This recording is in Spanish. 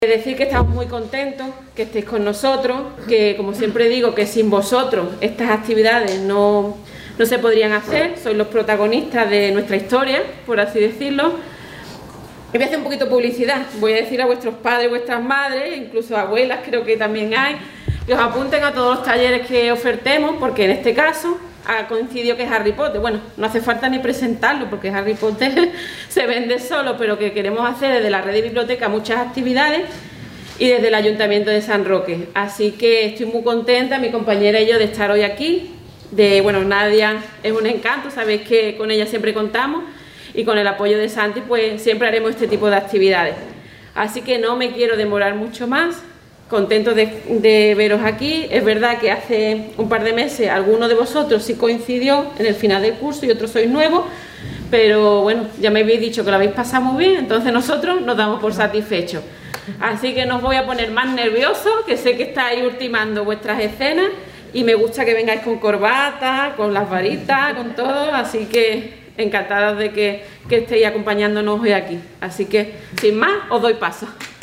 Decir que estamos muy contentos, que estéis con nosotros, que como siempre digo, que sin vosotros estas actividades no se podrían hacer, sois los protagonistas de nuestra historia, por así decirlo. Y voy a hacer un poquito de publicidad, voy a decir a vuestros padres, vuestras madres, incluso abuelas creo que también hay, que os apunten a todos los talleres que ofertemos, porque en este caso ha coincidido que es Harry Potter. Bueno, no hace falta ni presentarlo porque Harry Potter se vende solo, pero que queremos hacer desde la red de biblioteca muchas actividades y desde el Ayuntamiento de San Roque. Así que estoy muy contenta, mi compañera y yo, de estar hoy aquí. Bueno, Nadia es un encanto, sabéis que con ella siempre contamos, y con el apoyo de Santi pues siempre haremos este tipo de actividades. Así que no me quiero demorar mucho más. Contento de veros aquí. Es verdad que hace un par de meses alguno de vosotros sí coincidió en el final del curso y otros sois nuevos, pero bueno, ya me habéis dicho que lo habéis pasado muy bien, entonces nosotros nos damos por satisfechos. Así que no os voy a poner más nerviosos, que sé que estáis ultimando vuestras escenas y me gusta que vengáis con corbata, con las varitas, con todo, así que encantados de que estéis acompañándonos hoy aquí. Así que sin más os doy paso.